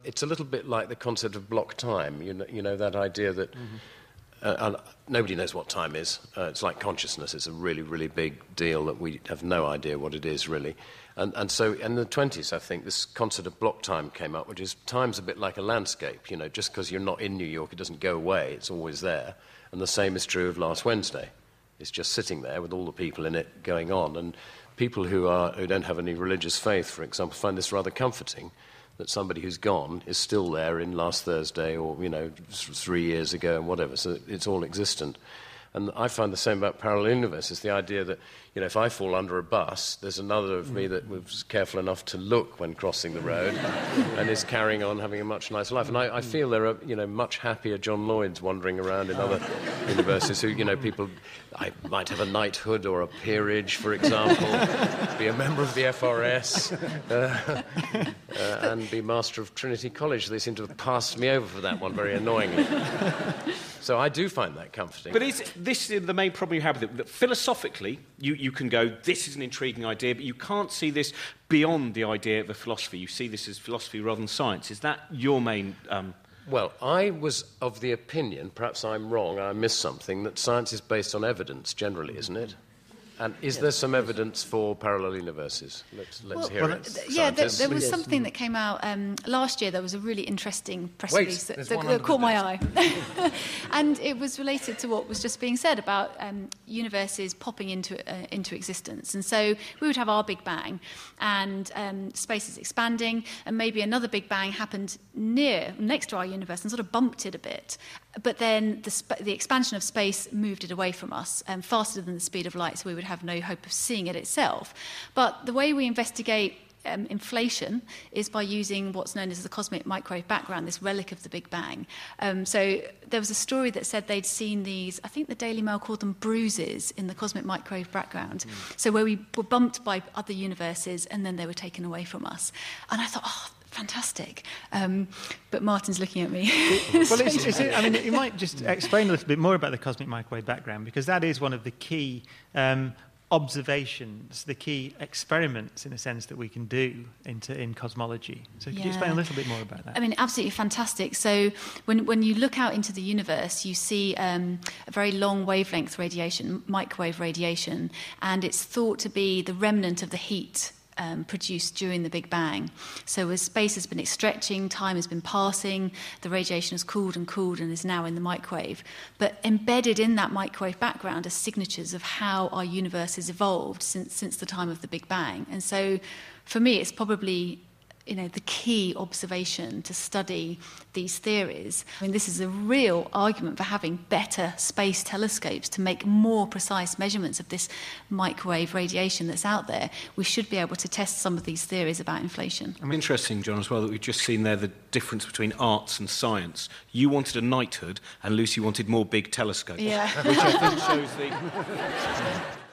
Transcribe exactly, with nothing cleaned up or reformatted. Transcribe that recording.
it's a little bit like the concept of block time. You know, you know that idea that mm-hmm. uh, and nobody knows what time is. Uh, it's like consciousness. It's a really, really big deal that we have no idea what it is, really. And, and so in the twenties, I think, this concept of block time came up, which is time's a bit like a landscape. You know, just because you're not in New York, it doesn't go away. It's always there. And the same is true of last Wednesday. It's just sitting there with all the people in it going on. And people who are who don't have any religious faith, for example, find this rather comforting, that somebody who's gone is still there in last Thursday or, you know, three years ago and whatever. So it's all existent. And I find the same about parallel universes, the idea that, you know, if I fall under a bus, there's another of me that was careful enough to look when crossing the road and is carrying on having a much nicer life. And I, I feel there are, you know, much happier John Lloyds wandering around in other universes who, you know, people I might have a knighthood or a peerage, for example, be a member of the F R S uh, uh, and be master of Trinity College. They seem to have passed me over for that one very annoyingly. So I do find that comforting. But is this the main problem you have with it? That philosophically, you, you can go, this is an intriguing idea, but you can't see this beyond the idea of a philosophy. You see this as philosophy rather than science. Is that your main... Um... Well, I was of the opinion, perhaps I'm wrong, I missed something, that science is based on evidence generally, isn't it? And is yes, there some evidence for parallel universes? Let's, let's well, hear well, it. Th- yeah, there, there was yes. something that came out um, last year. There was a really interesting press Wait, release that, that, that that caught my eye. And it was related to what was just being said about um, universes popping into uh, into existence. And so we would have our Big Bang, and um, space is expanding, and maybe another Big Bang happened near, next to our universe and sort of bumped it a bit. But then the, sp- the expansion of space moved it away from us um, faster than the speed of light, so we would have no hope of seeing it itself. But the way we investigate um, inflation is by using what's known as the cosmic microwave background, this relic of the Big Bang. Um, so there was a story that said they'd seen these, I think the Daily Mail called them bruises in the cosmic microwave background. Mm. So where we were bumped by other universes and then they were taken away from us. And I thought, oh, fantastic. Um, but Martin's looking at me. Well, it's, it's, I mean, you might just explain a little bit more about the cosmic microwave background, because that is one of the key um, observations, the key experiments, in a sense, that we can do into in cosmology. So could yeah. you explain a little bit more about that? I mean, absolutely fantastic. So when when you look out into the universe, you see um, a very long wavelength radiation, microwave radiation, and it's thought to be the remnant of the heat Um, produced during the Big Bang. So as space has been stretching, time has been passing, the radiation has cooled and cooled and is now in the microwave. But embedded in that microwave background are signatures of how our universe has evolved since since the time of the Big Bang. And so for me, it's probably, you know, the key observation to study these theories. I mean, this is a real argument for having better space telescopes to make more precise measurements of this microwave radiation that's out there. We should be able to test some of these theories about inflation. I mean, interesting, John, as well, that we've just seen there the difference between arts and science. You wanted a knighthood, and Lucy wanted more big telescopes. Yeah. Which I think shows the...